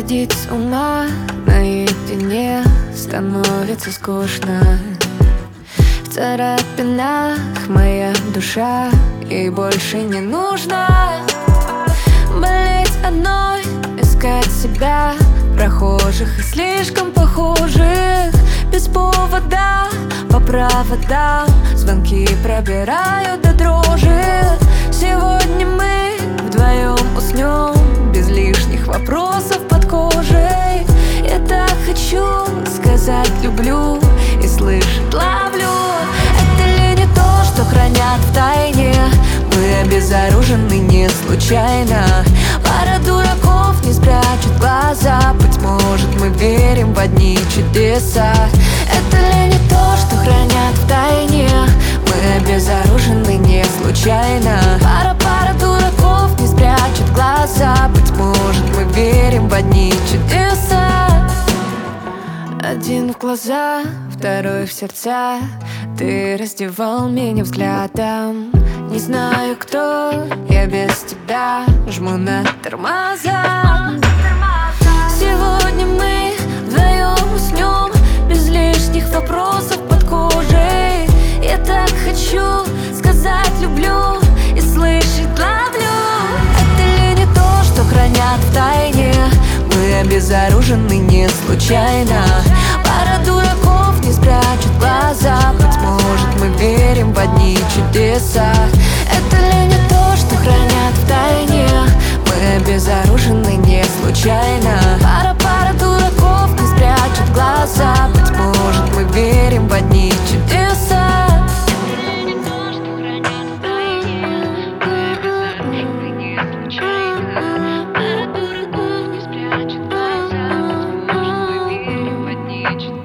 сходить с ума наедине становится скучно. В царапинах моя душа, ей больше не нужно болеть одной, искать себя в прохожих и слишком похожих. Без повода по проводам звонки пробирают до дрожи. Сегодня мы вдвоем уснем без лишних вопросов под кожей. Я так хочу сказать люблю и слышать ловлю. Это ли не то, что хранят в тайне? Мы обезоружены не случайно. Пара дураков не спрячут глаза. Быть может, мы верим в одни чудеса. Это ли не то, что хранят в тайне? Мы обезоружены не случайно. Пара дураков не спрячут глаза. Быть может, мы верим в одни чудеса. Один в глаза, второй в сердца. Ты раздевал меня взглядом. Не знаю, кто я без тебя. Жму на тормоза. Сегодня мы вдвоем уснем без лишних вопросов под кожей. Я так хочу сказать люблю и слышать ловлю. Это ли не то, что хранят в тайне? Мы обезоружены не случайно. Пара дураков не спрячут глаза. Быть может, мы верим в одни чудеса. Это ли не то, что хранят в тайне? Мы обезоружены не случайно. Пара дураков не спрячут глаза. Быть может, мы верим в одни чудеса. Пара дураков не спрячет глаза. Может, мы верим в одни чудеса.